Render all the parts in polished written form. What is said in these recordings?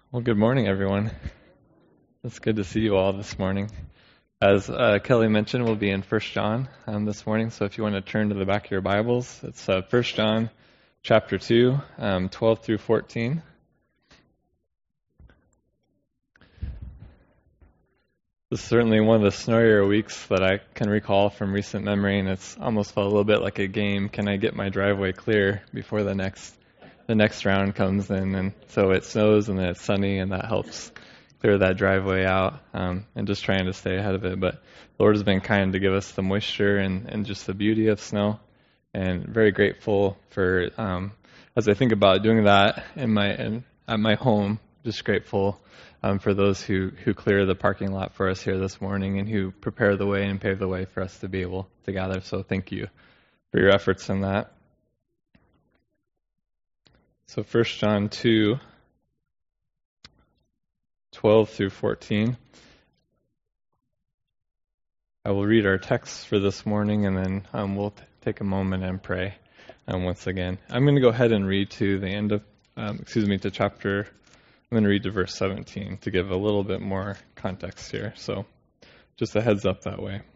Well, good morning, everyone. It's good to see you all this morning. As Kelly mentioned, we'll be in 1 John this morning, so if you want to turn to the back of your Bibles, it's 1 John chapter 2, 12 through 14. This is certainly one of the snowier weeks that I can recall from recent memory, and it's almost felt a little bit like a game. Can I get my driveway clear before the next round comes in? And so it snows and then it's sunny, and that helps clear that driveway out, and just trying to stay ahead of it. But the Lord has been kind to give us the moisture and just the beauty of snow, and very grateful for, as I think about doing that at my home, just grateful for those who clear the parking lot for us here this morning and who prepare the way and pave the way for us to be able to gather. So thank you for your efforts in that. So 1 John 2, 12 through 14. I will read our text for this morning, and then we'll take a moment and pray once again. I'm going to go ahead and read to the end of, to chapter. I'm going to read to verse 17 to give a little bit more context here. So just a heads up that way.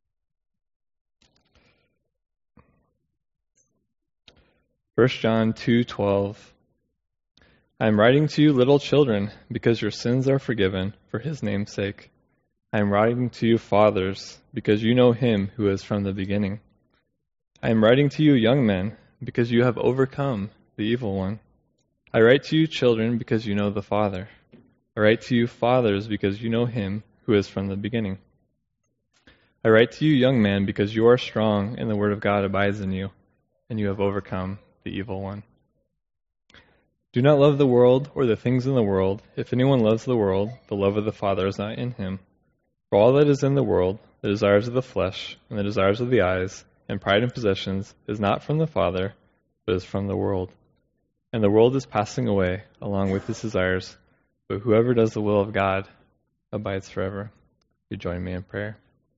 First John 2:12. I am writing to you, little children, because your sins are forgiven for his name's sake. I am writing to you, fathers, because you know him who is from the beginning. I am writing to you, young men, because you have overcome the evil one. I write to you, children, because you know the Father. I write to you, fathers, because you know him who is from the beginning. I write to you, young men, because you are strong, and the word of God abides in you, and you have overcome the evil one. Do not love the world or the things in the world. If anyone loves the world, the love of the Father is not in him. For all that is in the world, the desires of the flesh, and the desires of the eyes, and pride in possessions, is not from the Father, but is from the world. And the world is passing away along with its desires, but whoever does the will of God abides forever. You join me in prayer.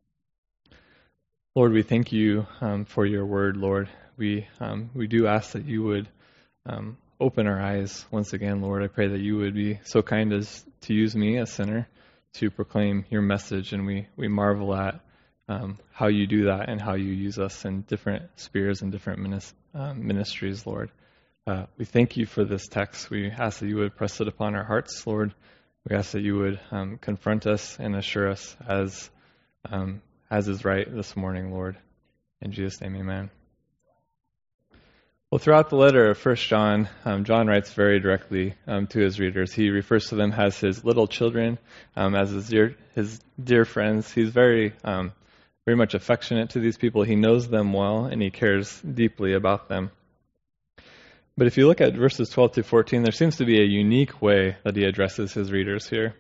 Lord, we thank you for your word, Lord. We do ask that you would open our eyes once again, Lord. I pray that you would be so kind as to use me, a sinner, to proclaim your message, and we marvel at how you do that and how you use us in different spheres and different ministries, Lord. We thank you for this text. We ask that you would press it upon our hearts, Lord. We ask that you would confront us and assure us as is right this morning, Lord. In Jesus' name, amen. Well, throughout the letter of 1 John, John writes very directly to his readers. He refers to them as his little children, as his dear friends. He's very much affectionate to these people. He knows them well, and he cares deeply about them. But if you look at verses 12 to 14, there seems to be a unique way that he addresses his readers here.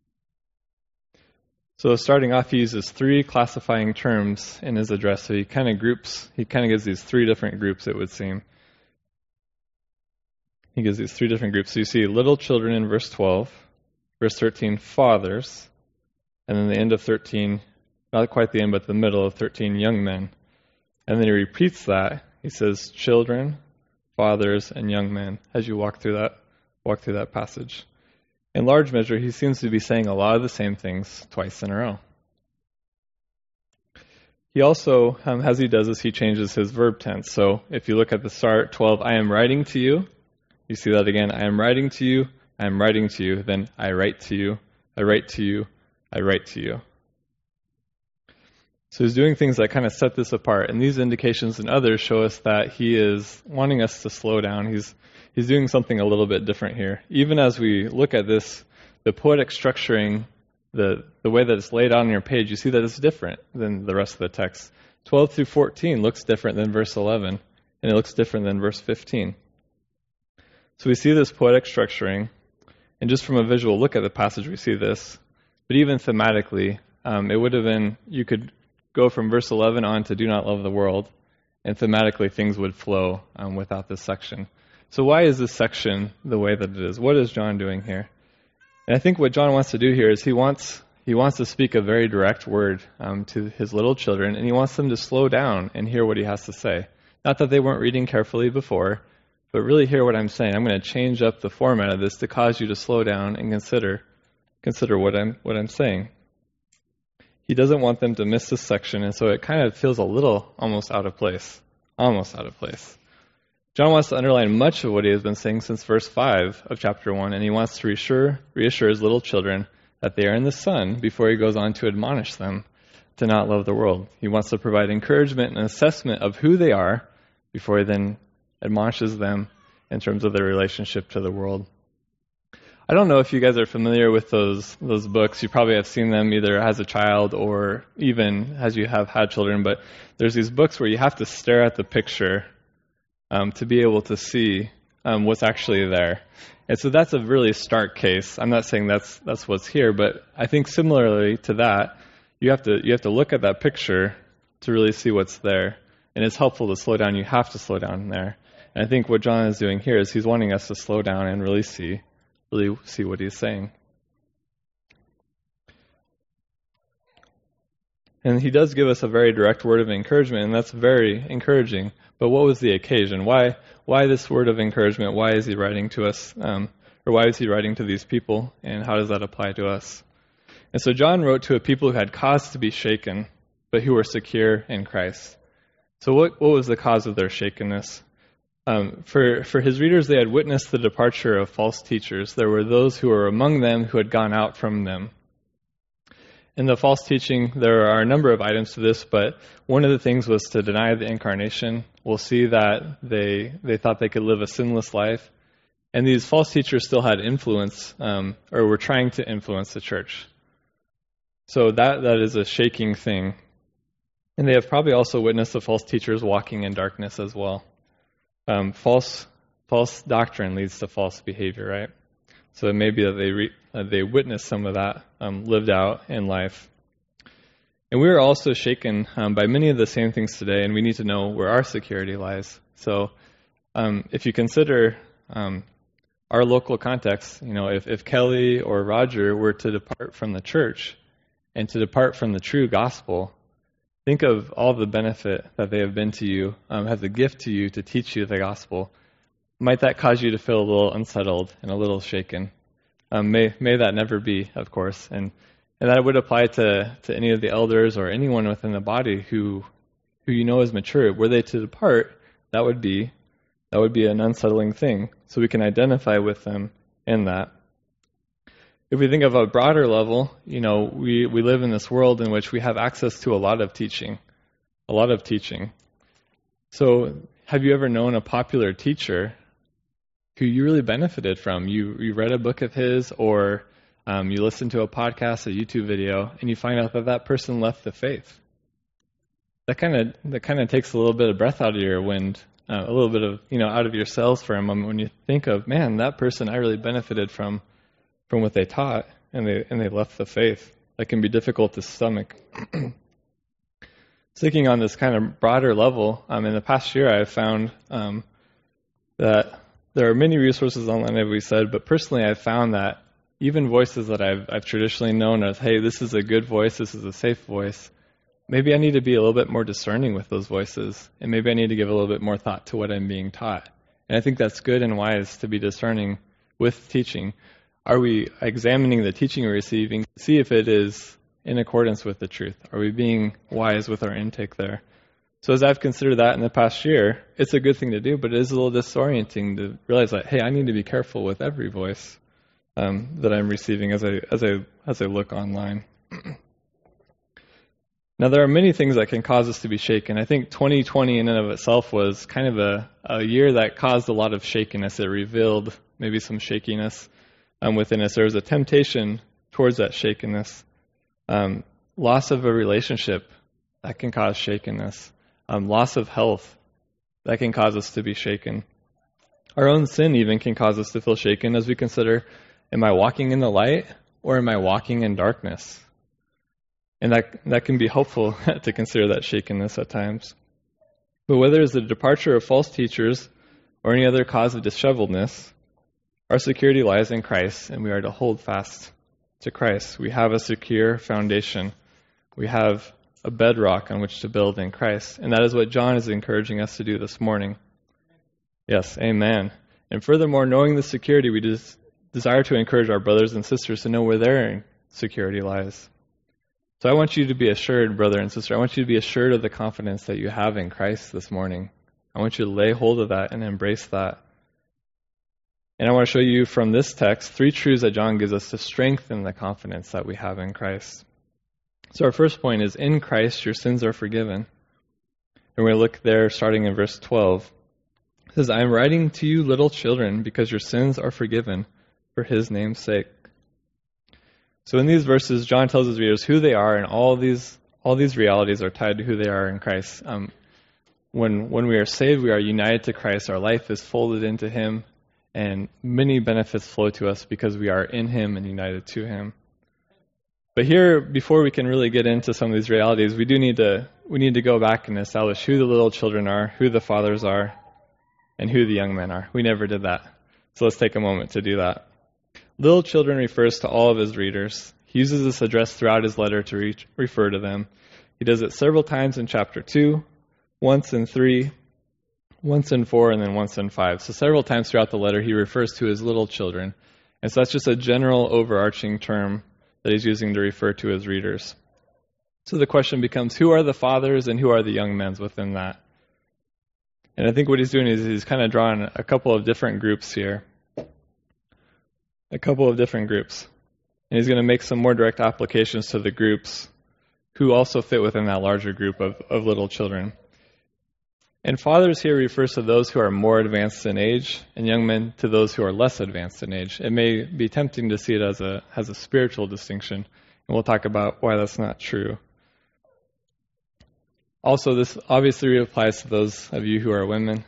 So starting off, he uses three classifying terms in his address. So he kind of gives these three different groups, it would seem. He gives these three different groups. So you see little children in verse 12, verse 13, fathers, and then the end of 13, not quite the end, but the middle of 13, young men. And then he repeats that. He says children, fathers, and young men as you walk through that passage. In large measure, he seems to be saying a lot of the same things twice in a row. He also, as he does this, he changes his verb tense. So if you look at the start, 12, I am writing to you. You see that again. I am writing to you. I am writing to you. Then I write to you. I write to you. I write to you. So he's doing things that kind of set this apart. And these indications and others show us that he is wanting us to slow down. He's doing something a little bit different here. Even as we look at this, the poetic structuring, the way that it's laid out on your page, you see that it's different than the rest of the text. 12 through 14 looks different than verse 11, and it looks different than verse 15. So we see this poetic structuring, and just from a visual look at the passage, we see this. But even thematically, it would have been, you could go from verse 11 on to do not love the world, and thematically things would flow without this section. So why is this section the way that it is? What is John doing here? And I think what John wants to do here is he wants to speak a very direct word to his little children, and he wants them to slow down and hear what he has to say. Not that they weren't reading carefully before, But really hear what I'm saying. I'm going to change up the format of this to cause you to slow down and consider what I'm saying. He doesn't want them to miss this section, and so it kind of feels a little almost out of place. Almost out of place. John wants to underline much of what he has been saying since verse 5 of chapter 1, and he wants to reassure his little children that they are in the Son before he goes on to admonish them to not love the world. He wants to provide encouragement and assessment of who they are before he then admonishes them in terms of their relationship to the world. I don't know if you guys are familiar with those books. You probably have seen them either as a child or even as you have had children, but there's these books where you have to stare at the picture to be able to see what's actually there. And so that's a really stark case. I'm not saying that's what's here, but I think similarly to that, you have to look at that picture to really see what's there. And it's helpful to slow down. You have to slow down there. And I think what John is doing here is he's wanting us to slow down and really see what he's saying. And he does give us a very direct word of encouragement, and that's very encouraging. But what was the occasion? Why this word of encouragement? Why is he writing to us? Or why is he writing to these people? And how does that apply to us? And so John wrote to a people who had cause to be shaken, but who were secure in Christ. So what was the cause of their shakenness? For his readers, they had witnessed the departure of false teachers. There were those who were among them who had gone out from them. In the false teaching, there are a number of items to this, but one of the things was to deny the incarnation. We'll see that they thought they could live a sinless life. And these false teachers still had influence, or were trying to influence the church. So that is a shaking thing. And they have probably also witnessed the false teachers walking in darkness as well. False doctrine leads to false behavior, right? So it may be that they witnessed some of that lived out in life. And we are also shaken by many of the same things today, and we need to know where our security lies. So if you consider our local context, if Kelly or Roger were to depart from the church and to depart from the true gospel, think of all the benefit that they have been to you, as a gift to you to teach you the gospel. Might that cause you to feel a little unsettled and a little shaken? May that never be, of course. And that would apply to any of the elders or anyone within the body who you know is mature. Were they to depart, that would be an unsettling thing. So we can identify with them in that. If we think of a broader level, we live in this world in which we have access to a lot of teaching. So have you ever known a popular teacher who you really benefited from? You read a book of his, or you listened to a podcast, a YouTube video, and you find out that person left the faith. That kind of takes a little bit of breath out of your wind, a little bit of out of your sails for a moment when you think of, man, that person I really benefited from what they taught, and they left the faith. That can be difficult to stomach. Thinking on this kind of broader level, in the past year I've found that there are many resources online, as we said, but personally I've found that even voices that I've traditionally known as, hey, this is a good voice, this is a safe voice, maybe I need to be a little bit more discerning with those voices, and maybe I need to give a little bit more thought to what I'm being taught. And I think that's good and wise to be discerning with teaching. Are we examining the teaching we're receiving to see if it is in accordance with the truth? Are we being wise with our intake there? So as I've considered that in the past year, it's a good thing to do, but it is a little disorienting to realize that, hey, I need to be careful with every voice that I'm receiving as I look online. Now, there are many things that can cause us to be shaken. I think 2020 in and of itself was kind of a year that caused a lot of shakiness. It revealed maybe some shakiness within us. There was a temptation towards that shakenness. Loss of a relationship, that can cause shakenness. Loss of health, that can cause us to be shaken. Our own sin even can cause us to feel shaken as we consider, am I walking in the light or am I walking in darkness? And that can be helpful to consider that shakenness at times. But whether it's the departure of false teachers or any other cause of disheveledness, our security lies in Christ, and we are to hold fast to Christ. We have a secure foundation. We have a bedrock on which to build in Christ. And that is what John is encouraging us to do this morning. Yes, amen. And furthermore, knowing the security, we desire to encourage our brothers and sisters to know where their security lies. So I want you to be assured, brother and sister, I want you to be assured of the confidence that you have in Christ this morning. I want you to lay hold of that and embrace that. And I want to show you from this text 3 truths that John gives us to strengthen the confidence that we have in Christ. So our first point is, in Christ your sins are forgiven. And we look there starting in verse 12. It says, I am writing to you, little children, because your sins are forgiven for his name's sake. So in these verses, John tells his readers who they are, and all these realities are tied to who they are in Christ. When we are saved, we are united to Christ. Our life is folded into him, and many benefits flow to us because we are in him and united to him. But here, before we can really get into some of these realities, we need to go back and establish who the little children are, who the fathers are, and who the young men are. We never did that. So let's take a moment to do that. Little children refers to all of his readers. He uses this address throughout his letter to refer to them. He does it several times in chapter 2, once in 3, once in 4, and then once in 5. So several times throughout the letter, he refers to his little children. And so that's just a general overarching term that he's using to refer to his readers. So the question becomes, who are the fathers and who are the young men within that? And I think what he's doing is he's kind of drawing a couple of different groups here. A couple of different groups. And he's going to make some more direct applications to the groups who also fit within that larger group of little children. And fathers here refers to those who are more advanced in age, and young men to those who are less advanced in age. It may be tempting to see it as a spiritual distinction, and we'll talk about why that's not true. Also, this obviously applies to those of you who are women.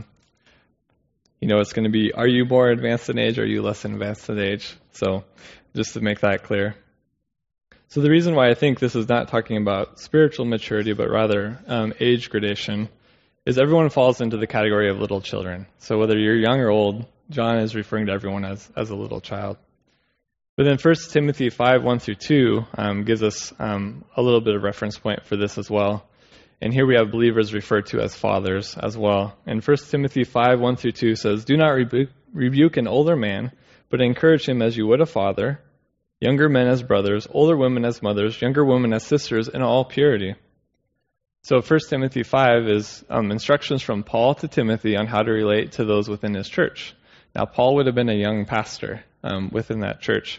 It's going to be, are you more advanced in age, or are you less advanced in age? So, just to make that clear. So the reason why I think this is not talking about spiritual maturity, but rather age gradation, is everyone falls into the category of little children. So whether you're young or old, John is referring to everyone as a little child. But then 1 Timothy 5, 1 through 2 gives us a little bit of reference point for this as well. And here we have believers referred to as fathers as well. And 1 Timothy 5, 1 through 2 says, do not rebuke an older man, but encourage him as you would a father, younger men as brothers, older women as mothers, younger women as sisters, in all purity. So 1 Timothy 5 is instructions from Paul to Timothy on how to relate to those within his church. Now, Paul would have been a young pastor within that church.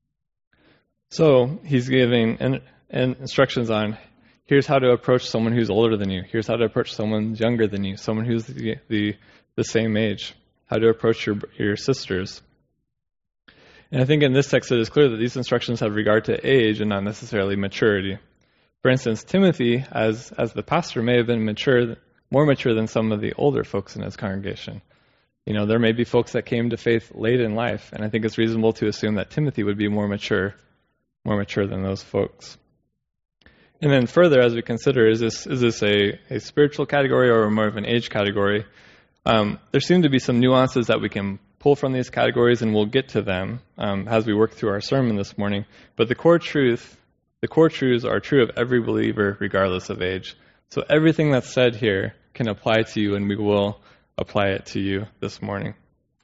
So he's giving instructions on, here's how to approach someone who's older than you. Here's how to approach someone younger than you, someone who's the same age. How to approach your sisters. And I think in this text it is clear that these instructions have regard to age and not necessarily maturity. For instance, Timothy, as the pastor, may have been more mature than some of the older folks in his congregation. There may be folks that came to faith late in life, and I think it's reasonable to assume that Timothy would be more mature than those folks. And then further, as we consider, is this a spiritual category or more of an age category? There seem to be some nuances that we can pull from these categories, and we'll get to them as we work through our sermon this morning. But the core truths are true of every believer, regardless of age. So everything that's said here can apply to you, and we will apply it to you this morning.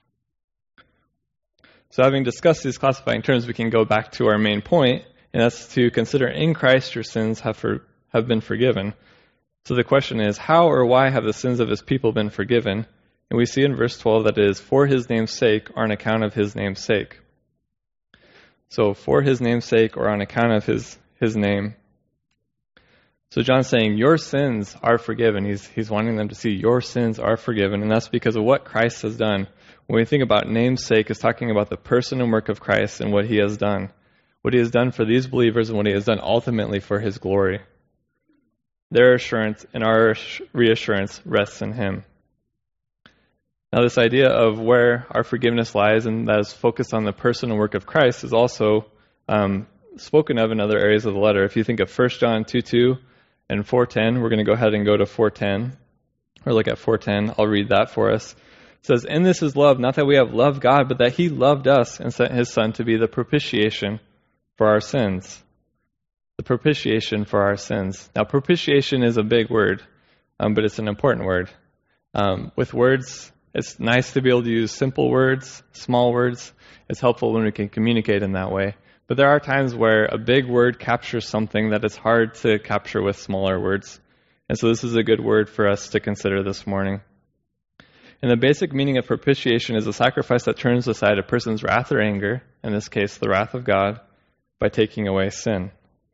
So having discussed these classifying terms, we can go back to our main point, and that's to consider in Christ your sins have been forgiven. So the question is, how or why have the sins of his people been forgiven? And we see in verse 12 that it is for his name's sake or on account of his name's sake. So for his name's sake or on account of his name. So John's saying your sins are forgiven. He's wanting them to see your sins are forgiven, and that's because of what Christ has done. When we think about name's sake, it's talking about the person and work of Christ and what he has done. What he has done for these believers and what he has done ultimately for his glory. Their assurance and our reassurance rests in him. Now, this idea of where our forgiveness lies and that is focused on the person and work of Christ is also spoken of in other areas of the letter. If you think of 1 John 2:2 and 4:10, we're going to go ahead and go to 4:10, or look at 4:10. I'll read that for us. It says, "And this is love, not that we have loved God, but that he loved us and sent his Son to be the propitiation for our sins." The propitiation for our sins. Now, propitiation is a big word, but it's an important word. With words, It's nice to be able to use simple words, small words. It's helpful when we can communicate in that way. But there are times where a big word captures something that is hard to capture with smaller words. And so this is a good word for us to consider this morning. And the basic meaning of propitiation is a sacrifice that turns aside a person's wrath or anger, in this case the wrath of God, by taking away sin.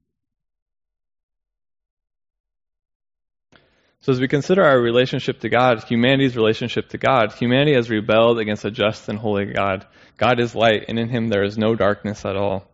So as we consider our relationship to God, humanity's relationship to God, humanity has rebelled against a just and holy God. God is light, and in him there is no darkness at all.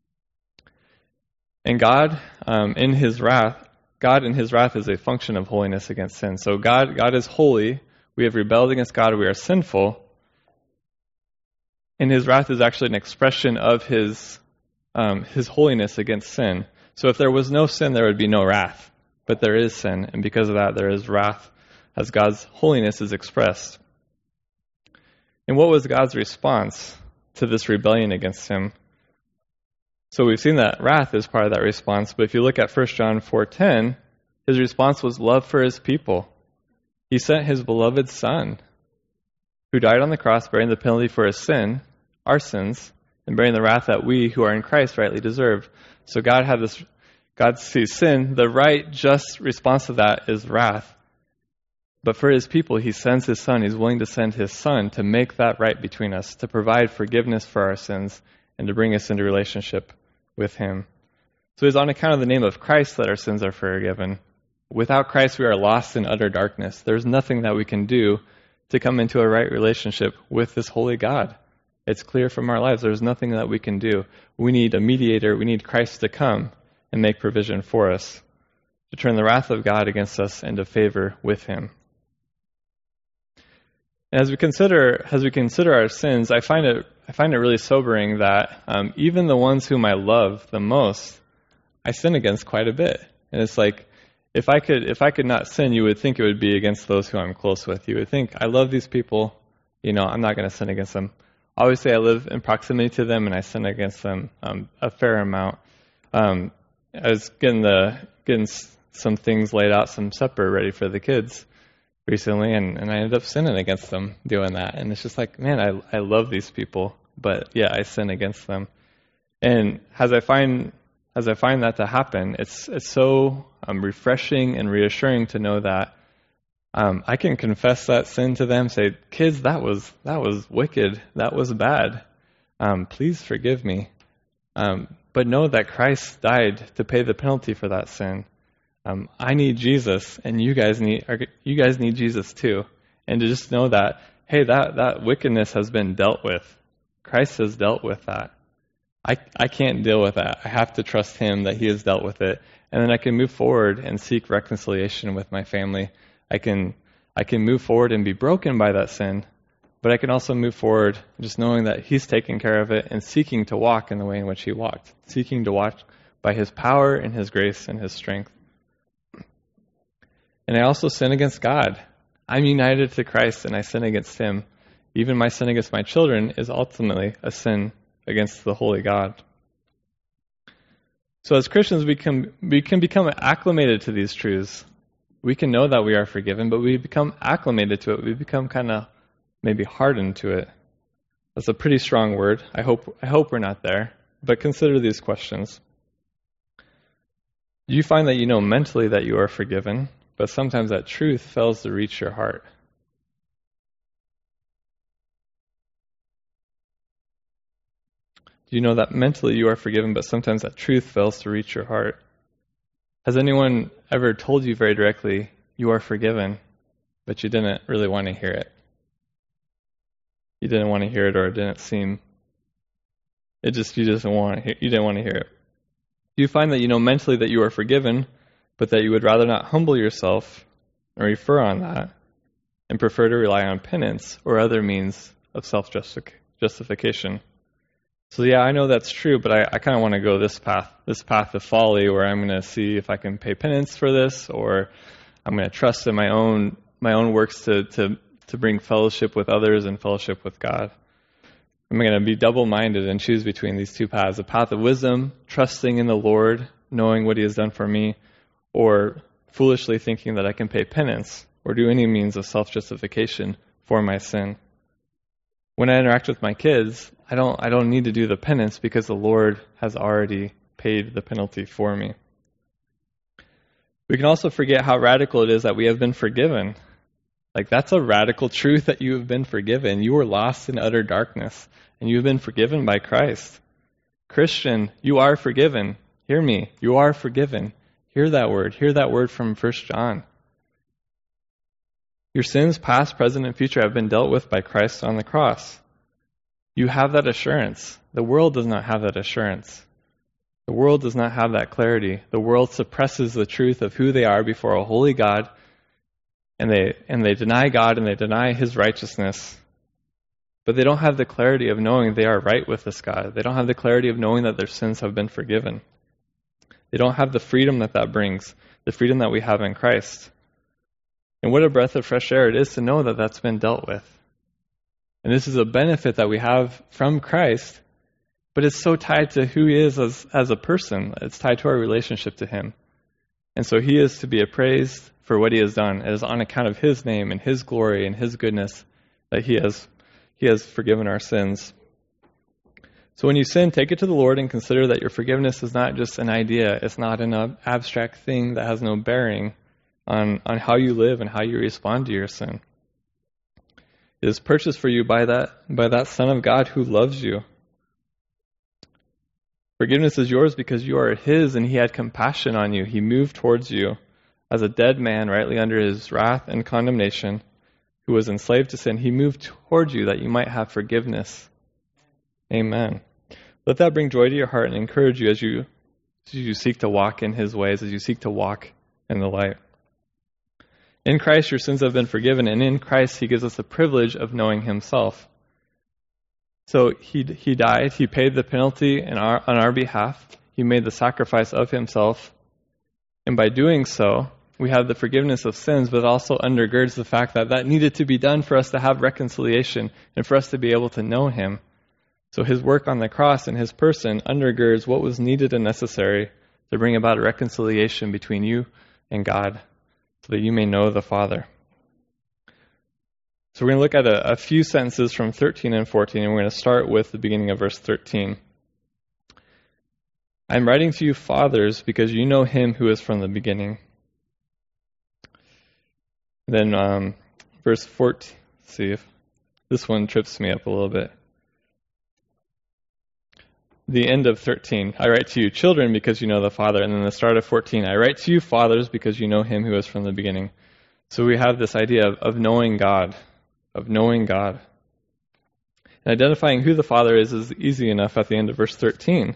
And God in his wrath is a function of holiness against sin. So God is holy. We have rebelled against God. We are sinful. And his wrath is actually an expression of his holiness against sin. So if there was no sin, there would be no wrath. But there is sin, and because of that, there is wrath as God's holiness is expressed. And what was God's response to this rebellion against him? So we've seen that wrath is part of that response, but if you look at 1 John 4:10, his response was love for his people. He sent his beloved Son, who died on the cross, bearing the penalty for our sins, and bearing the wrath that we who are in Christ rightly deserve. So God sees sin. The right, just response to that is wrath. But for his people, he sends his Son. He's willing to send his Son to make that right between us, to provide forgiveness for our sins, and to bring us into relationship with him. So it is on account of the name of Christ that our sins are forgiven. Without Christ, we are lost in utter darkness. There's nothing that we can do to come into a right relationship with this holy God. It's clear from our lives. There's nothing that we can do. We need a mediator. We need Christ to come and make provision for us, to turn the wrath of God against us into favor with him. And as we consider our sins, I find it really sobering that even the ones whom I love the most, I sin against quite a bit. And it's like, if I could not sin, you would think it would be against those who I'm close with. You would think, I love these people, I'm not going to sin against them. Obviously, I live in proximity to them, and I sin against them a fair amount. I was getting some things laid out, some supper ready for the kids recently, and I ended up sinning against them doing that. And it's just like, man, I love these people, but yeah, I sin against them. And as I find that to happen, it's so refreshing and reassuring to know that I can confess that sin to them, say, kids, that was wicked, that was bad. Please forgive me. But know that Christ died to pay the penalty for that sin. I need Jesus, and you guys need Jesus too. And to just know that, hey, that wickedness has been dealt with. Christ has dealt with that. I can't deal with that. I have to trust him that he has dealt with it. And then I can move forward and seek reconciliation with my family. I can move forward and be broken by that sin, but I can also move forward just knowing that he's taking care of it and seeking to walk in the way in which he walked, seeking to walk by his power and his grace and his strength. And I also sin against God. I'm united to Christ and I sin against him. Even my sin against my children is ultimately a sin against the holy God. So as Christians, we can become acclimated to these truths. We can know that we are forgiven, but we become acclimated to it. We become kind of maybe hardened to it. That's a pretty strong word. I hope we're not there. But consider these questions. Do you find that you know mentally that you are forgiven, but sometimes that truth fails to reach your heart? Do you know that mentally you are forgiven, but sometimes that truth fails to reach your heart? Has anyone ever told you very directly, you are forgiven, but you didn't really want to hear it? You didn't want to hear it, or it didn't seem, you didn't want to hear it. Do you find that you know mentally that you are forgiven, but that you would rather not humble yourself and refer on that, and prefer to rely on penance or other means of self-justification? So yeah, I know that's true, but I kind of want to go this path of folly, where I'm going to see if I can pay penance for this, or I'm going to trust in my own works to bring fellowship with others and fellowship with God. I'm going to be double-minded and choose between these two paths: a path of wisdom, trusting in the Lord, knowing what he has done for me, or foolishly thinking that I can pay penance or do any means of self-justification for my sin. When I interact with my kids, I don't need to do the penance because the Lord has already paid the penalty for me. We can also forget how radical it is that we have been forgiven. Like, that's a radical truth, that you have been forgiven. You were lost in utter darkness, and you have been forgiven by Christ. Christian, you are forgiven. Hear me. You are forgiven. Hear that word. Hear that word from 1 John. Your sins, past, present, and future, have been dealt with by Christ on the cross. You have that assurance. The world does not have that assurance. The world does not have that clarity. The world suppresses the truth of who they are before a holy God, and they deny God and they deny His righteousness. But they don't have the clarity of knowing they are right with this God. They don't have the clarity of knowing that their sins have been forgiven. They don't have the freedom that brings, the freedom that we have in Christ. And what a breath of fresh air it is to know that that's been dealt with. And this is a benefit that we have from Christ, but it's so tied to who He is as a person. It's tied to our relationship to Him. And so He is to be appraised for what He has done. It is on account of His name and His glory and His goodness that He has forgiven our sins. So when you sin, take it to the Lord and consider that your forgiveness is not just an idea. It's not an abstract thing that has no bearing on how you live and how you respond to your sin. It is purchased for you by that Son of God who loves you. Forgiveness is yours because you are His, and He had compassion on you. He moved towards you as a dead man, rightly under His wrath and condemnation, who was enslaved to sin. He moved toward you that you might have forgiveness. Amen. Let that bring joy to your heart and encourage you as you seek to walk in His ways, as you seek to walk in the light. In Christ, your sins have been forgiven, and in Christ, He gives us the privilege of knowing Himself. So He died, He paid the penalty on our behalf, He made the sacrifice of Himself, and by doing so, we have the forgiveness of sins, but it also undergirds the fact that needed to be done for us to have reconciliation and for us to be able to know Him. So His work on the cross and His person undergirds what was needed and necessary to bring about a reconciliation between you and God, so that you may know the Father. So we're going to look at a few sentences from 13 and 14, and we're going to start with the beginning of verse 13. I'm writing to you, fathers, because you know Him who is from the beginning. Then verse 14, see if this one trips me up a little bit. The end of 13, I write to you, children, because you know the Father. And then the start of 14, I write to you, fathers, because you know Him who is from the beginning. So we have this idea of knowing God, And identifying who the Father is easy enough at the end of verse 13.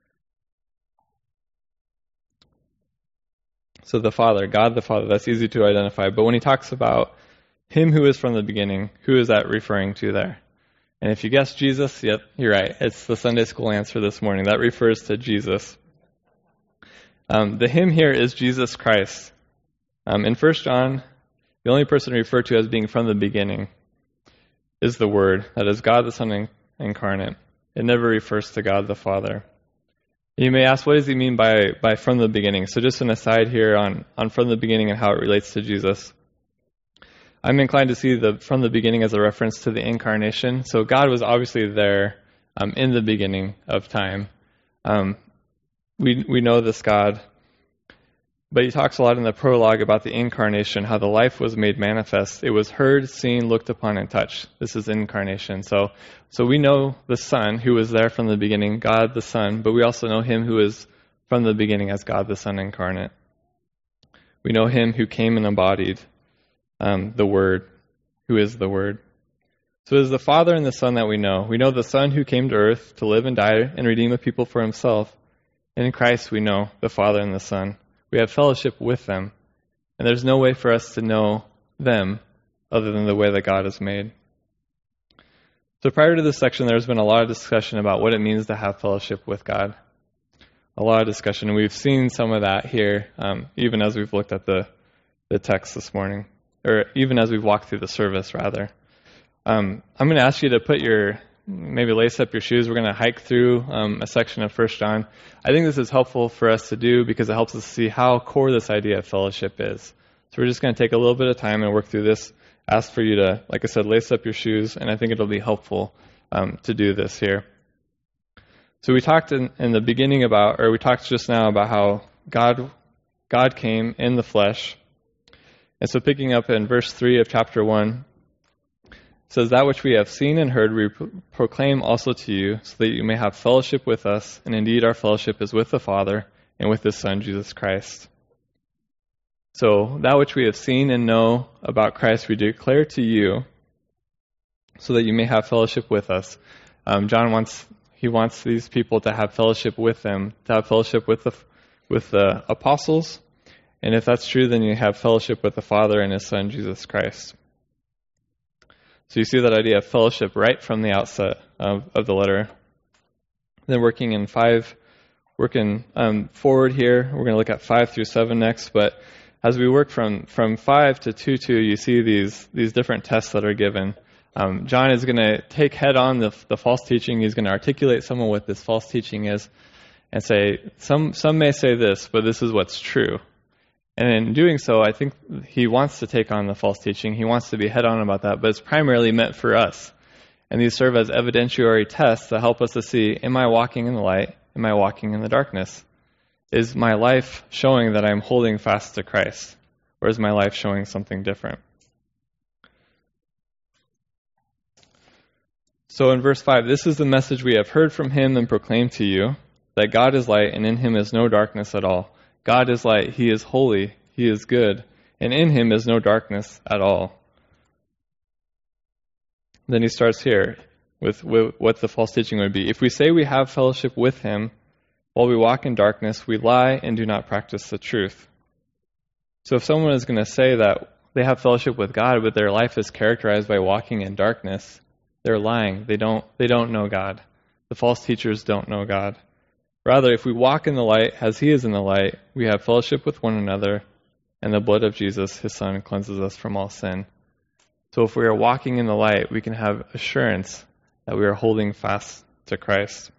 So the Father, God the Father, that's easy to identify. But when He talks about Him who is from the beginning, who is that referring to there? And if you guess Jesus, yep, you're right. It's the Sunday school answer this morning. That refers to Jesus. The Him here is Jesus Christ. In 1 John, the only person referred to as being from the beginning is the Word. That is God the Son incarnate. It never refers to God the Father. You may ask, what does He mean by from the beginning? So just an aside here on from the beginning and how it relates to Jesus. I'm inclined to see from the beginning as a reference to the incarnation. So God was obviously there in the beginning of time. We know this God, but He talks a lot in the prologue about the incarnation, how the life was made manifest. It was heard, seen, looked upon, and touched. This is incarnation. So we know the Son who was there from the beginning, God the Son, but we also know Him who is from the beginning as God the Son incarnate. We know Him who came and embodied the Word, who is the Word. So it is the Father and the Son that we know. We know the Son who came to earth to live and die and redeem the people for Himself. And in Christ we know the Father and the Son. We have fellowship with them. And there's no way for us to know them other than the way that God is made. So prior to this section, there's been a lot of discussion about what it means to have fellowship with God. A lot of discussion, and we've seen some of that here, even as we've looked at the text this morning. Or even as we've walked through the service, rather. I'm going to ask you to maybe lace up your shoes. We're going to hike through a section of 1 John. I think this is helpful for us to do because it helps us see how core this idea of fellowship is. So we're just going to take a little bit of time and work through this ask for you to, like I said, lace up your shoes, and I think it'll be helpful to do this here. So we talked in the beginning we talked just now about how God came in the flesh. And so picking up in verse 3 of chapter 1, it says, "That which we have seen and heard we proclaim also to you, so that you may have fellowship with us, and indeed our fellowship is with the Father and with His Son, Jesus Christ." So that which we have seen and know about Christ we declare to you, so that you may have fellowship with us. John wants these people to have fellowship with Him, to have fellowship with the apostles. And if that's true, then you have fellowship with the Father and His Son, Jesus Christ. So you see that idea of fellowship right from the outset of the letter. Then working forward here, we're going to look at 5 through 7 next. But as we work from 5 to 2:2, you see these different tests that are given. John is going to take head on the false teaching. He's going to articulate some of what this false teaching is and say, some may say this, but this is what's true. And in doing so, I think he wants to take on the false teaching. He wants to be head on about that, but it's primarily meant for us. And these serve as evidentiary tests that help us to see, am I walking in the light? Am I walking in the darkness? Is my life showing that I'm holding fast to Christ? Or is my life showing something different? So in verse 5, "This is the message we have heard from Him and proclaimed to you, that God is light and in Him is no darkness at all. God is light, He is holy, He is good, and in Him is no darkness at all." Then he starts here with what the false teaching would be. "If we say we have fellowship with Him while we walk in darkness, we lie and do not practice the truth." So if someone is going to say that they have fellowship with God, but their life is characterized by walking in darkness, they're lying. They don't know God. The false teachers don't know God. Rather, if we walk in the light as He is in the light, we have fellowship with one another, and the blood of Jesus, His Son, cleanses us from all sin. So if we are walking in the light, we can have assurance that we are holding fast to Christ.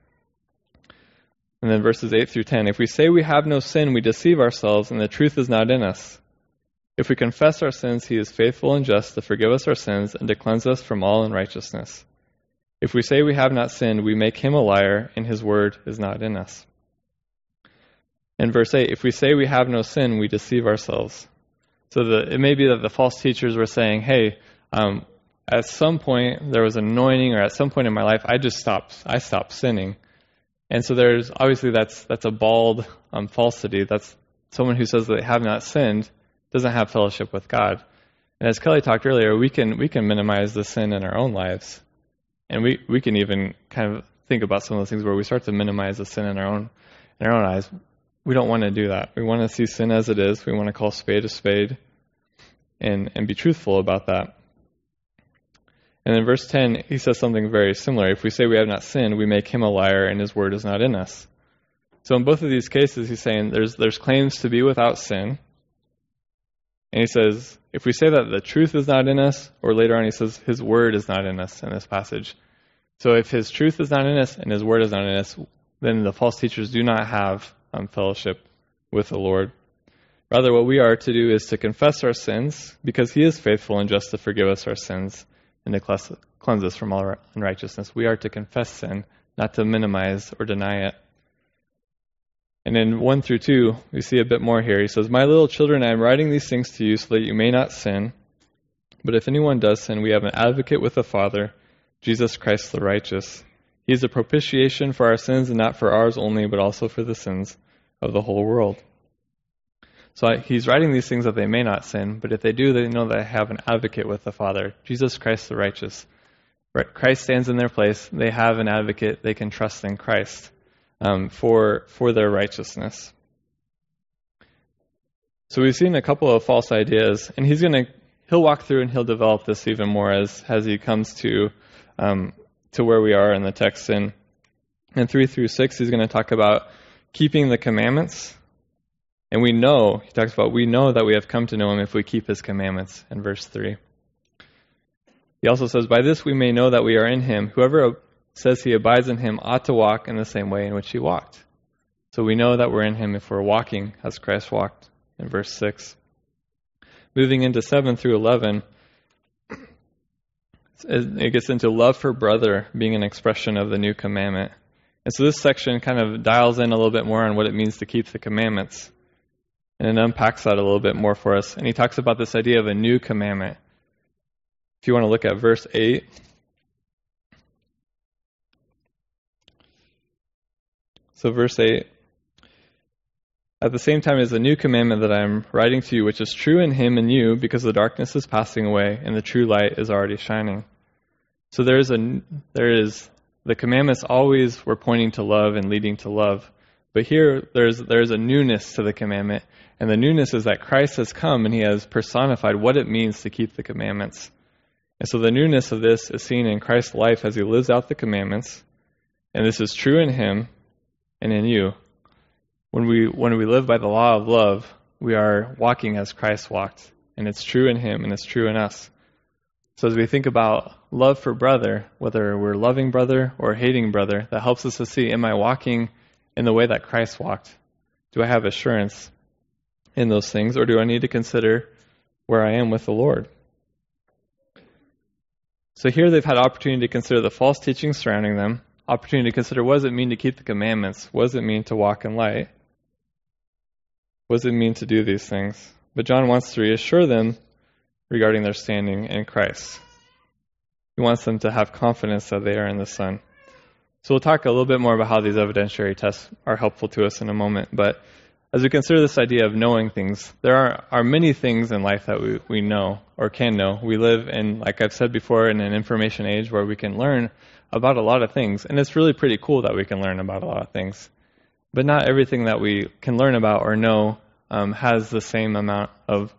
And then verses 8 through 10, "If we say we have no sin, we deceive ourselves, and the truth is not in us. If we confess our sins, He is faithful and just to forgive us our sins and to cleanse us from all unrighteousness. If we say we have not sinned, we make Him a liar, and His word is not in us." In verse 8, "If we say we have no sin, we deceive ourselves." So it may be that the false teachers were saying, hey, at some point there was an anointing, or at some point in my life I stopped sinning. And so there's obviously that's a bald falsity. That's someone who says that they have not sinned doesn't have fellowship with God. And as Kelly talked earlier, we can minimize the sin in our own lives. And we can even kind of think about some of those things where we start to minimize the sin in our own eyes. We don't want to do that. We want to see sin as it is. We want to call spade a spade and be truthful about that. And in verse 10, he says something very similar. "If we say we have not sinned, we make Him a liar, and His word is not in us." So in both of these cases, he's saying there's claims to be without sin. And he says, if we say that the truth is not in us, or later on he says His word is not in us in this passage. So if His truth is not in us and His word is not in us, then the false teachers do not have fellowship with the Lord. Rather, what we are to do is to confess our sins, because He is faithful and just to forgive us our sins and to cleanse us from all unrighteousness. We are to confess sin, not to minimize or deny it. And in 1 through 2, we see a bit more here. He says, "My little children, I am writing these things to you so that you may not sin. But if anyone does sin, we have an advocate with the Father, Jesus Christ the righteous. He is a propitiation for our sins, and not for ours only, but also for the sins of the whole world." So he's writing these things that they may not sin, but if they do, they know that they have an advocate with the Father, Jesus Christ the righteous. Christ stands in their place. They have an advocate. They can trust in Christ for their righteousness. So we've seen a couple of false ideas, and he'll walk through and he'll develop this even more as he comes to where we are in the text. In 3 through 6, he's going to talk about keeping the commandments. And we know that we have come to know Him if we keep His commandments in verse 3. He also says, "By this we may know that we are in Him. Whoever says he abides in Him ought to walk in the same way in which He walked." So we know that we're in Him if we're walking as Christ walked in verse 6. Moving into 7 through 11, It gets into love for brother being an expression of the new commandment. And so this section kind of dials in a little bit more on what it means to keep the commandments. And it unpacks that a little bit more for us. And he talks about this idea of a new commandment. If you want to look at verse 8. So verse 8. At the same time, is a new commandment that I am writing to you, which is true in him and you, because the darkness is passing away and the true light is already shining. So there is the commandments always were pointing to love and leading to love. But here there's a newness to the commandment, and the newness is that Christ has come and he has personified what it means to keep the commandments. And so the newness of this is seen in Christ's life as he lives out the commandments, and this is true in him and in you. When we live by the law of love, we are walking as Christ walked, and it's true in him and it's true in us. So as we think about love for brother, whether we're loving brother or hating brother, that helps us to see, am I walking in the way that Christ walked? Do I have assurance in those things, or do I need to consider where I am with the Lord? So here they've had opportunity to consider the false teachings surrounding them, opportunity to consider what does it mean to keep the commandments, what does it mean to walk in light, what does it mean to do these things? But John wants to reassure them regarding their standing in Christ. He wants them to have confidence that they are in the Son. So we'll talk a little bit more about how these evidentiary tests are helpful to us in a moment. But as we consider this idea of knowing things, there are many things in life that we know or can know. We live in, like I've said before, in an information age where we can learn about a lot of things. And it's really pretty cool that we can learn about a lot of things. But not everything that we can learn about or know has the same amount of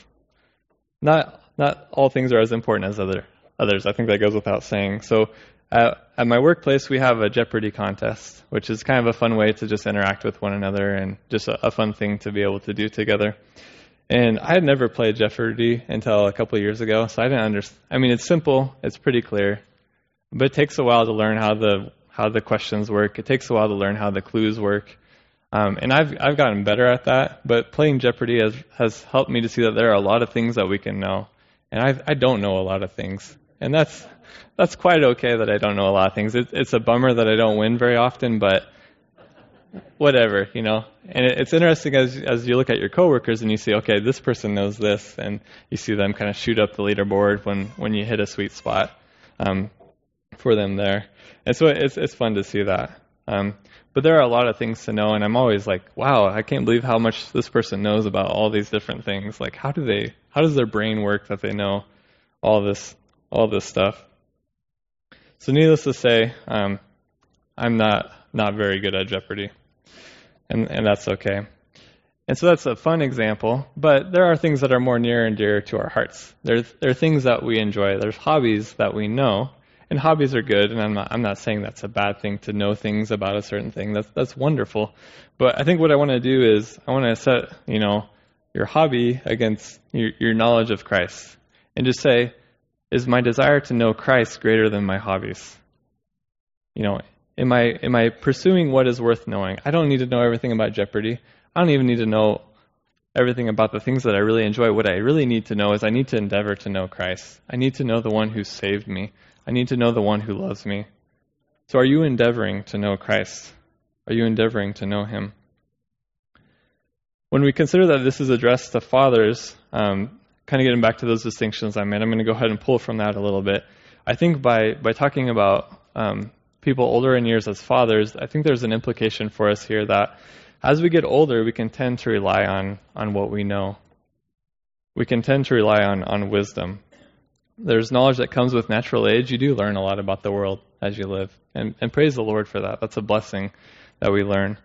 not all things are as important as others. I think that goes without saying. So at my workplace, we have a Jeopardy contest, which is kind of a fun way to just interact with one another and just a fun thing to be able to do together. And I had never played Jeopardy until a couple of years ago, so I didn't understand. I mean, it's simple, it's pretty clear, but it takes a while to learn how the questions work. It takes a while to learn how the clues work. And I've gotten better at that, but playing Jeopardy has helped me to see that there are a lot of things that we can know. And I don't know a lot of things. And that's quite okay that I don't know a lot of things. It's a bummer that I don't win very often, but whatever, you know. And it's interesting as you look at your coworkers and you see, okay, this person knows this, and you see them kind of shoot up the leaderboard when you hit a sweet spot for them there. And so it's fun to see that. But there are a lot of things to know, and I'm always like, wow, I can't believe how much this person knows about all these different things. Like, how does their brain work that they know all this stuff? So needless to say, I'm not very good at Jeopardy, and that's okay. And so that's a fun example, but there are things that are more near and dear to our hearts. There are things that we enjoy. There's hobbies that we know. And hobbies are good, and I'm not saying that's a bad thing to know things about a certain thing. That's wonderful. But I think what I want to do is I want to set, your hobby against your knowledge of Christ, and just say, is my desire to know Christ greater than my hobbies? Am I pursuing what is worth knowing? I don't need to know everything about Jeopardy. I don't even need to know everything about the things that I really enjoy. What I really need to know is I need to endeavor to know Christ. I need to know the one who saved me. I need to know the one who loves me. So are you endeavoring to know Christ? Are you endeavoring to know him? When we consider that this is addressed to fathers, kind of getting back to those distinctions I made, I'm going to go ahead and pull from that a little bit. I think by talking about people older in years as fathers, I think there's an implication for us here that as we get older, we can tend to rely on what we know. We can tend to rely on wisdom. There's knowledge that comes with natural age. You do learn a lot about the world as you live. And praise the Lord for that. That's a blessing that we learn.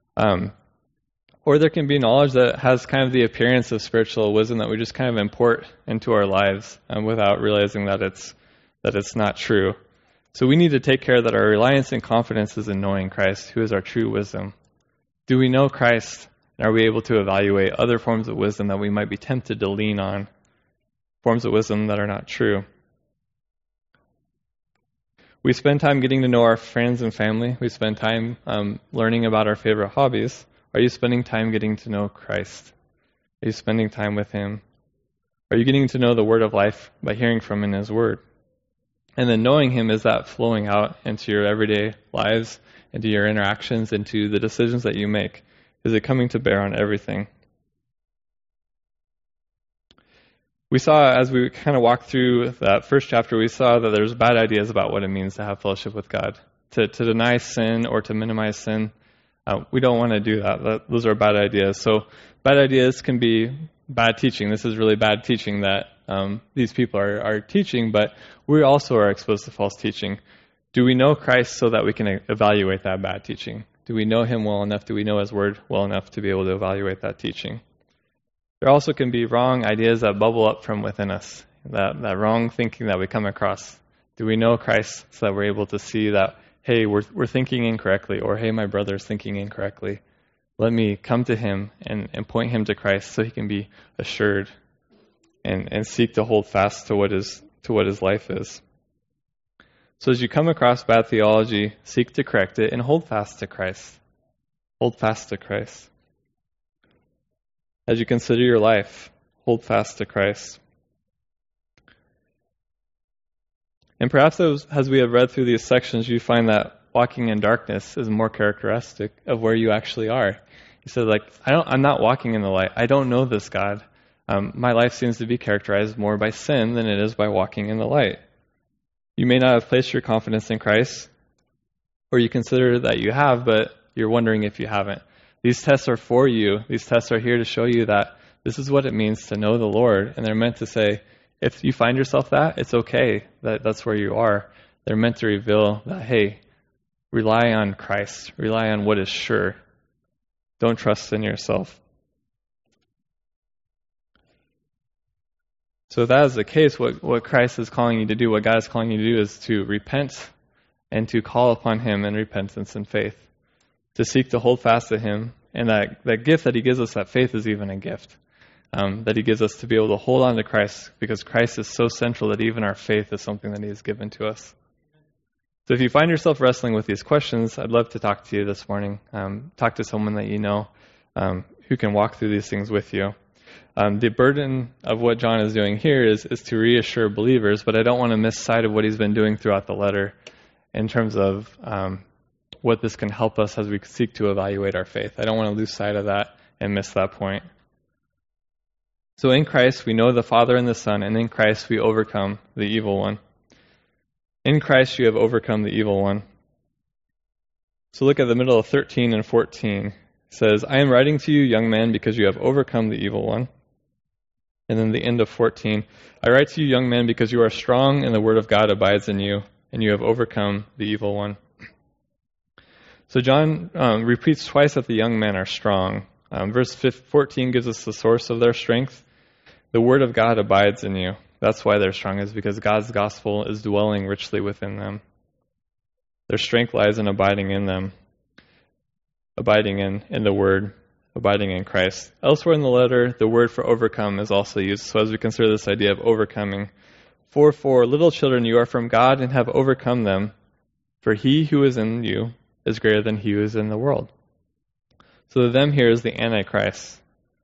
Or there can be knowledge that has kind of the appearance of spiritual wisdom that we just kind of import into our lives without realizing that it's not true. So we need to take care that our reliance and confidence is in knowing Christ, who is our true wisdom. Do we know Christ? And are we able to evaluate other forms of wisdom that we might be tempted to lean on? Forms of wisdom that are not true. We spend time getting to know our friends and family. We spend time learning about our favorite hobbies. Are you spending time getting to know Christ? Are you spending time with him? Are you getting to know the word of life by hearing from him in his word? And then knowing him, is that flowing out into your everyday lives, into your interactions, into the decisions that you make? Is it coming to bear on everything? We saw, as we kind of walked through that first chapter, we saw that there's bad ideas about what it means to have fellowship with God. To deny sin or to minimize sin, we don't want to do that. Those are bad ideas. So bad ideas can be bad teaching. This is really bad teaching that these people are teaching, but we also are exposed to false teaching. Do we know Christ so that we can evaluate that bad teaching? Do we know him well enough? Do we know his word well enough to be able to evaluate that teaching? There also can be wrong ideas that bubble up from within us, that wrong thinking that we come across. Do we know Christ so that we're able to see that, hey, we're thinking incorrectly, or hey, my brother's thinking incorrectly. Let me come to him and point him to Christ so he can be assured and seek to hold fast to what his life is. So as you come across bad theology, seek to correct it and hold fast to Christ. Hold fast to Christ. As you consider your life, hold fast to Christ. And perhaps as we have read through these sections, you find that walking in darkness is more characteristic of where you actually are. You said, I'm not walking in the light. I don't know this God. My life seems to be characterized more by sin than it is by walking in the light. You may not have placed your confidence in Christ, or you consider that you have, but you're wondering if you haven't. These tests are for you. These tests are here to show you that this is what it means to know the Lord. And they're meant to say, if you find yourself that, it's okay. That's where you are. They're meant to reveal that, hey, rely on Christ. Rely on what is sure. Don't trust in yourself. So if that is the case, what Christ is calling you to do, what God is calling you to do, is to repent and to call upon him in repentance and faith. To seek to hold fast to him. And that gift that he gives us, that faith, is even a gift. That he gives us to be able to hold on to Christ, because Christ is so central that even our faith is something that he has given to us. So if you find yourself wrestling with these questions, I'd love to talk to you this morning. Talk to someone that you know who can walk through these things with you. The burden of what John is doing here is to reassure believers, but I don't want to miss sight of what he's been doing throughout the letter in terms of what this can help us as we seek to evaluate our faith. I don't want to lose sight of that and miss that point. So in Christ, we know the Father and the Son, and in Christ we overcome the evil one. In Christ you have overcome the evil one. So look at the middle of 13 and 14. It says, I am writing to you, young man, because you have overcome the evil one. And then the end of 14, I write to you, young men, because you are strong and the word of God abides in you, and you have overcome the evil one. So John repeats twice that the young men are strong. Verse 14 gives us the source of their strength. The word of God abides in you. That's why they're strong, is because God's gospel is dwelling richly within them. Their strength lies in abiding in them, abiding in the word, abiding in Christ. Elsewhere in the letter, the word for overcome is also used. So as we consider this idea of overcoming, for little children, you are from God and have overcome them, for he who is in you is greater than he who is in the world. So the them here is the Antichrist.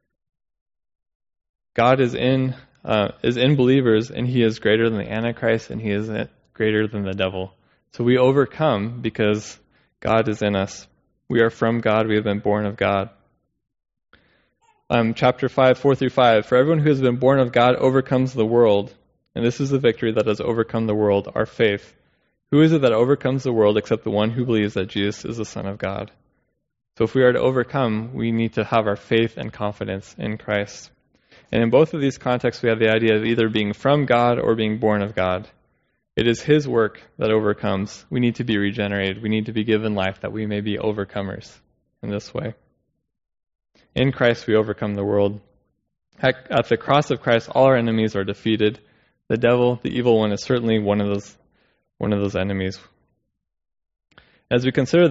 God is in believers, and he is greater than the Antichrist, and he is greater than the devil. So we overcome because God is in us. We are from God. We have been born of God. Chapter 5, 4 through 5. For everyone who has been born of God overcomes the world. And this is the victory that has overcome the world, our faith. Who is it that overcomes the world except the one who believes that Jesus is the Son of God? So if we are to overcome, we need to have our faith and confidence in Christ. And in both of these contexts, we have the idea of either being from God or being born of God. It is his work that overcomes. We need to be regenerated. We need to be given life that we may be overcomers in this way. In Christ, we overcome the world. At the cross of Christ, all our enemies are defeated. The devil, the evil one, is certainly one of those enemies. As we consider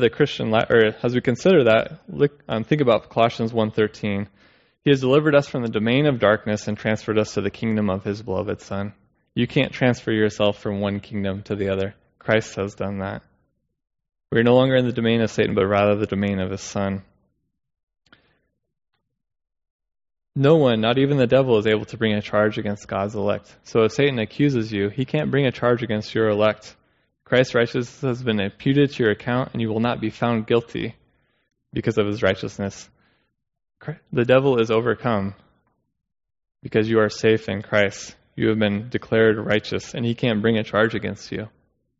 think about Colossians 1:13. He has delivered us from the domain of darkness and transferred us to the kingdom of his beloved Son. You can't transfer yourself from one kingdom to the other. Christ has done that. We are no longer in the domain of Satan, but rather the domain of his Son. No one, not even the devil, is able to bring a charge against God's elect. So if Satan accuses you, he can't bring a charge against your elect. Christ's righteousness has been imputed to your account, and you will not be found guilty because of his righteousness. The devil is overcome because you are safe in Christ. You have been declared righteous, and he can't bring a charge against you.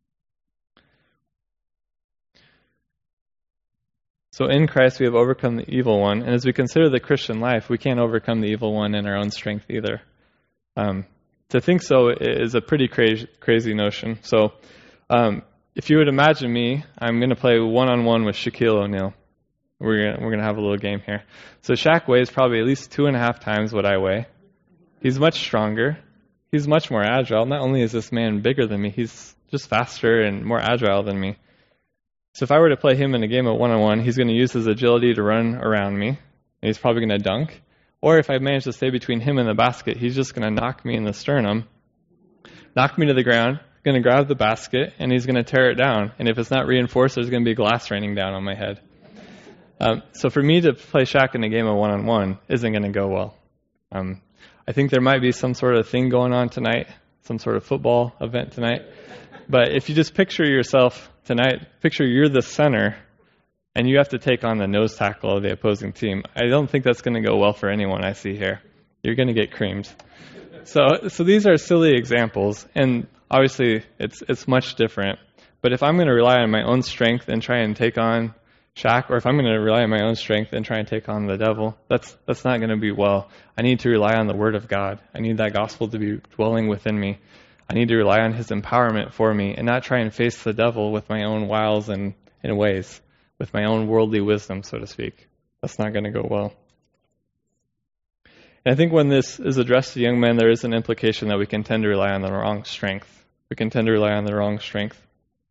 So in Christ we have overcome the evil one, and as we consider the Christian life, we can't overcome the evil one in our own strength either. To think so is a pretty crazy notion. So if you would imagine me, I'm going to play one-on-one with Shaquille O'Neal. We're gonna have a little game here. So Shaq weighs probably at least 2.5 times what I weigh. He's much stronger. He's much more agile. Not only is this man bigger than me, he's just faster and more agile than me. So if I were to play him in a game of one-on-one, he's going to use his agility to run around me, and he's probably going to dunk. Or if I manage to stay between him and the basket, he's just going to knock me in the sternum, knock me to the ground, going to grab the basket, and he's going to tear it down. And if it's not reinforced, there's going to be glass raining down on my head. So for me to play Shaq in a game of one-on-one isn't going to go well. I think there might be some sort of thing going on tonight, some sort of football event tonight. But if you just picture yourself tonight, picture you're the center, and you have to take on the nose tackle of the opposing team. I don't think that's going to go well for anyone I see here. You're going to get creamed. So these are silly examples, and obviously it's much different. But if I'm going to rely on my own strength and try and take on Shaq, or if I'm going to rely on my own strength and try and take on the devil, that's not going to be well. I need to rely on the Word of God. I need that gospel to be dwelling within me. I need to rely on his empowerment for me and not try and face the devil with my own wiles and ways, with my own worldly wisdom, so to speak. That's not going to go well. And I think when this is addressed to young men, there is an implication that we can tend to rely on the wrong strength. We can tend to rely on the wrong strength.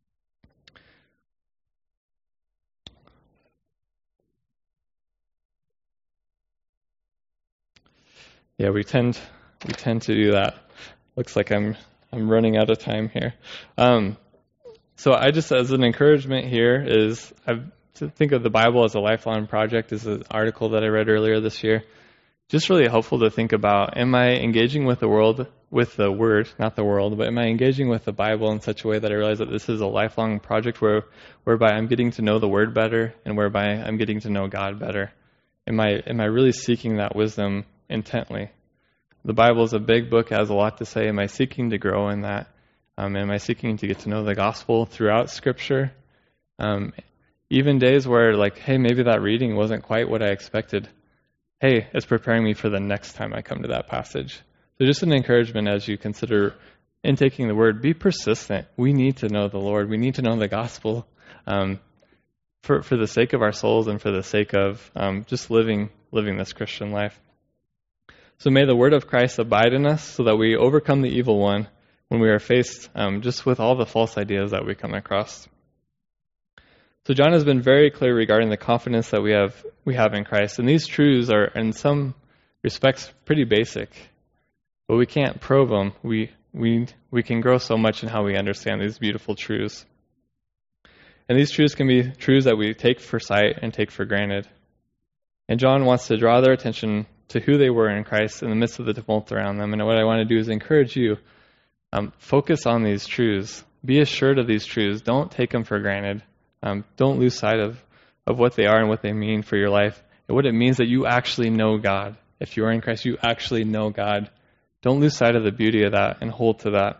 Yeah, we tend to do that. Looks like I'm running out of time here. So I just, as an encouragement here, is to think of the Bible as a lifelong project. Is an article that I read earlier this year. Just really helpful to think about, am I engaging with the world, with the Word, not the world, but am I engaging with the Bible in such a way that I realize that this is a lifelong project whereby I'm getting to know the Word better and whereby I'm getting to know God better? Am I really seeking that wisdom intently? The Bible is a big book, has a lot to say. Am I seeking to grow in that? Am I seeking to get to know the gospel throughout Scripture? Even days where, like, hey, maybe that reading wasn't quite what I expected. Hey, it's preparing me for the next time I come to that passage. So just an encouragement as you consider intaking the Word, be persistent. We need to know the Lord. We need to know the gospel for the sake of our souls and for the sake of just living this Christian life. So may the word of Christ abide in us so that we overcome the evil one when we are faced just with all the false ideas that we come across. So John has been very clear regarding the confidence that we have in Christ. And these truths are, in some respects, pretty basic. But we can't probe them. We can grow so much in how we understand these beautiful truths. And these truths can be truths that we take for sight and take for granted. And John wants to draw their attention to who they were in Christ in the midst of the tumult around them. And what I want to do is encourage you, focus on these truths. Be assured of these truths. Don't take them for granted. Don't lose sight of what they are and what they mean for your life and what it means that you actually know God. If you are in Christ, you actually know God. Don't lose sight of the beauty of that and hold to that.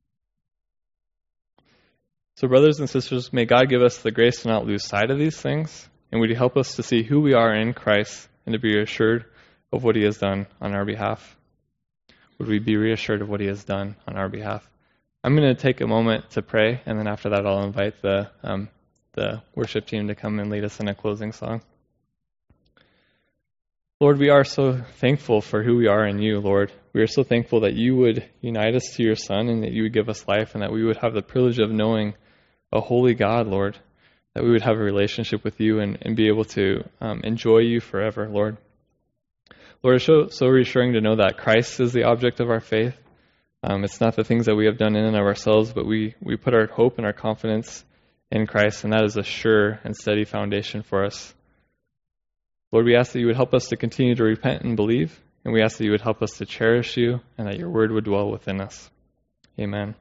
So brothers and sisters, may God give us the grace to not lose sight of these things, and would He help us to see who we are in Christ and to be assured of what He has done on our behalf. Would we be reassured of what He has done on our behalf? I'm going to take a moment to pray, and then after that I'll invite the worship team to come and lead us in a closing song. Lord, we are so thankful for who we are in You, Lord. We are so thankful that You would unite us to Your Son and that You would give us life and that we would have the privilege of knowing a holy God, Lord, that we would have a relationship with You and be able to enjoy You forever, Lord. Lord, it's so reassuring to know that Christ is the object of our faith. It's not the things that we have done in and of ourselves, but we put our hope and our confidence in Christ, and that is a sure and steady foundation for us. Lord, we ask that You would help us to continue to repent and believe, And we ask that you would help us to cherish you and that your word would dwell within us. Amen.